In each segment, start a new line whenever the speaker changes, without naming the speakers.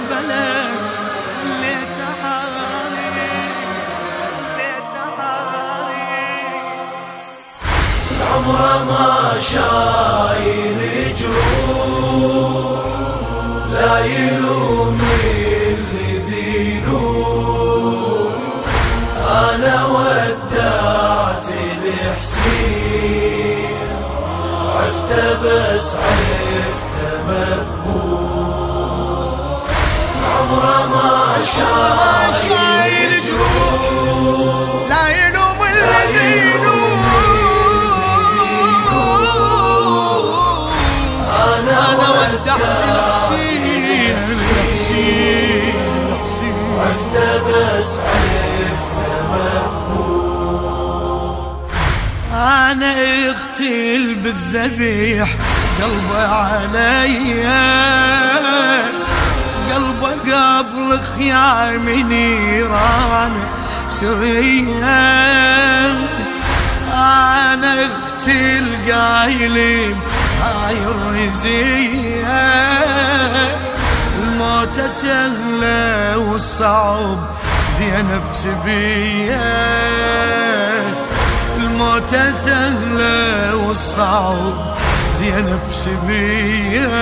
بكربلاء خليتها
عمره ما شايل جروح لا يلوم اللي ذي نور. أنا ودعت الحسين عفته بس عفته مذبوح. عمره ما شايل جروح
لا يلوم الذي
أنا ودعت
الحسين
عفته بس عفته مذبوح.
أنا اغتيل بالذبيح قلبه عليا، قلبه قبل خيام نيران سرية. أنا اغتيل قايلين هاي الرزية، الموت سهلة والصعب زينب سبية. الموت سهلة والصعب زينب سبية.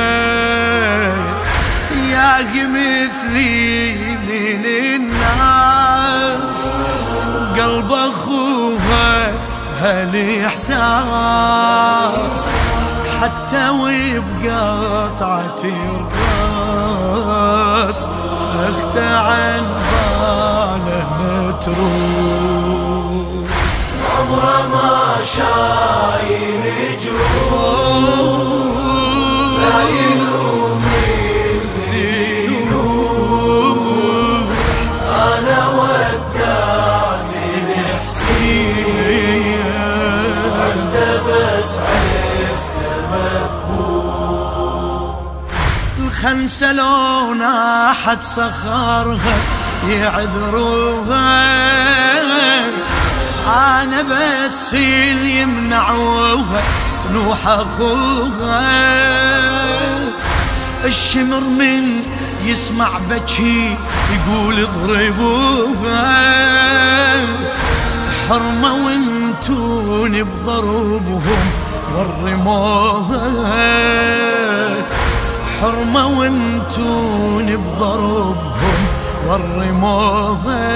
يا مثلي من الناس قلب أخوها بهالإحساس، حتى وبقطعة الراس أخته عن باله متروك.
عمره ما شايل جروح لا يلوم اللي نور. أنا ودعت الحسين عفته بس عفته مذبوح.
الخنسة لو ناحت صخرها يعذروها، أنا بس اللي يمنعوها تنوح أخوها. الشمر من يسمع بكي يقول اضربوها، حرمة وانتون بضربهم ورموها. حرمة وانتون بضربهم ورموها.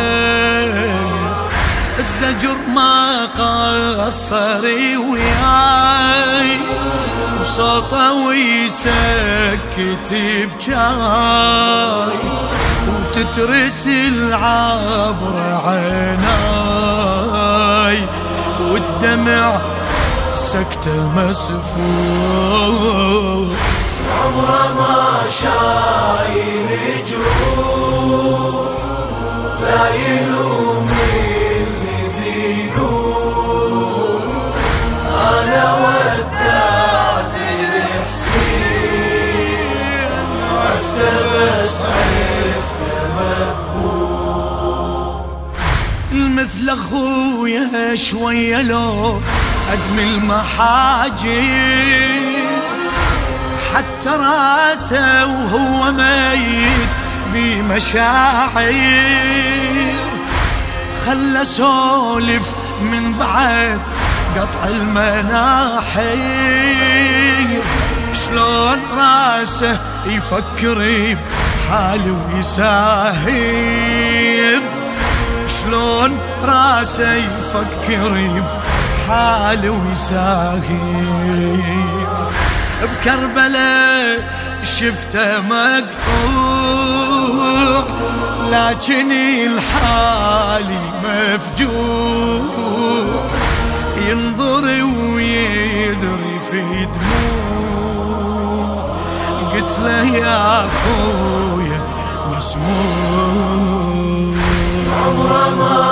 الزجر ما قصر وياي بصوته ويسكت بجاي، وتترس العبر عيناي والدمع سكته مسفوح.
عمره ما شايل جروح لا يلوم اللي ذي نور. أنا ودعت الحسين عفته بس عفته مذبوح.
مثل أخويا شوية لو أدمي المحاجر، حتى راسه وهو ميت بمشاعر. خلى سولف من بعد قطع المناحير، شلون راسه يفكر بحاله ويساهر. شلون راسه يفكر بحاله ويساهر. بكربلاء شفته مقطوع، لكن الحالي مفجوع. ينظر ويذري في دموع، قلت له يا أخويا مسموع.
عمره ما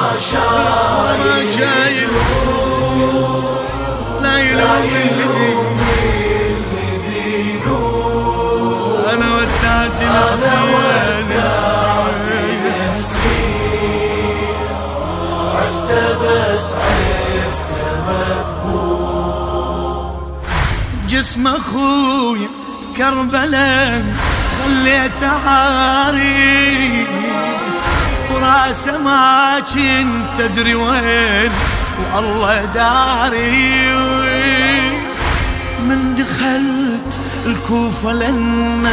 شايل
لا يلوم
اللي نور.
أنا ودعت
الحسين عفته بس عفته مذبوح.
جسم أخويا كربلاء ظليت عاري وراسه ما كنت ادري وين والله داري. من دخلت الكوفة لنا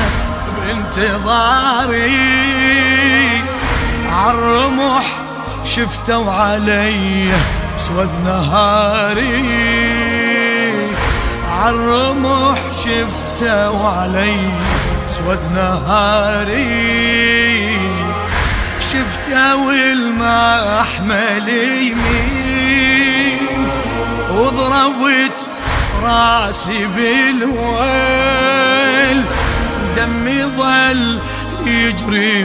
بانتظاري عالرمح شفته وعلي اسود نهاري. عالرمح شفته وعلي اسود نهاري. شفته والمحمل يمين وضربت راسي بالويل. دمي ظل يجري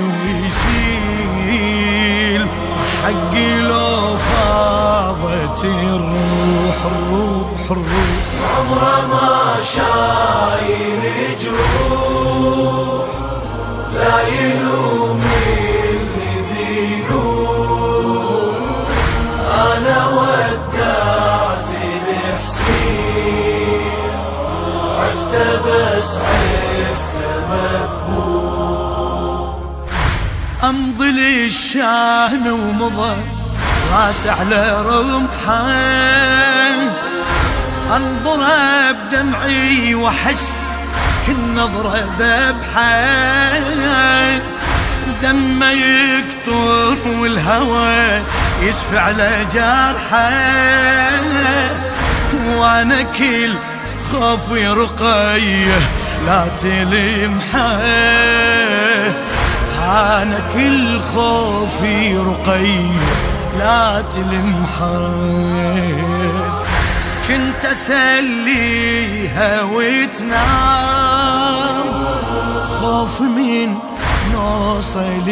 ويسيل حقي لو فاضت الروح الروح الروح.
عمره ما شايل جروح لا يلوم اللي ذينوح. انا ودعت الحسين عفته بس عفته مذبوح.
امضي للشام ومضى راس على رمحه انظره بدمعي واحس كل نظره ذبحه. دمه يقطر والهوى يسفع على جرحه وانا كل خوفي رقيه لا تلمحه. انا كل خوفي رقيه لا تلمحه. كنت اسليها وتنام خوف من نوصل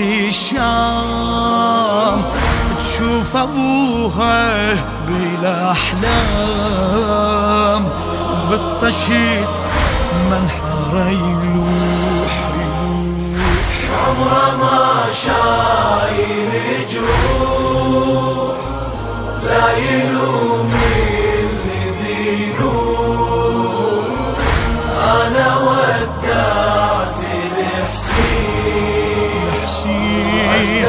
الشام تشوف ابوها بالاحلام بالطشيت منحر يلوح يلوح.
عمره ما شايل جروح لا يلوم اللي ذينوح. انا ودعت الحسين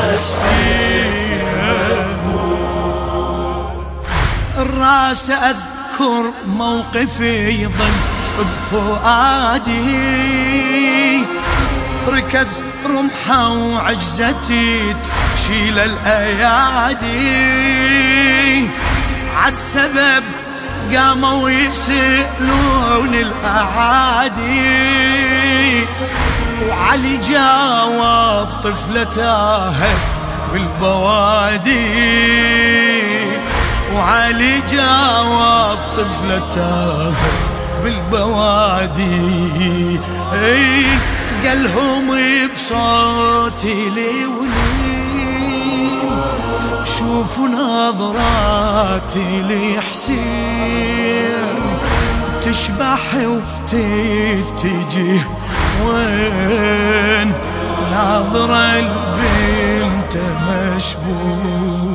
الراس اذكر موقفي يظل بفؤادي. ركز رمحه وعجزتي تشيل الايادي. عالسبب قاموا يسألون الاعادي. وعلي جاوب طفلة تاهت بالبوادي. وعلي جاوب طفلة تاهت بالبوادي. قالهم بصوتي لولين شوفوا نظراتي لحسين تشبح وتتجه وين ناظرة البنت مشبوه.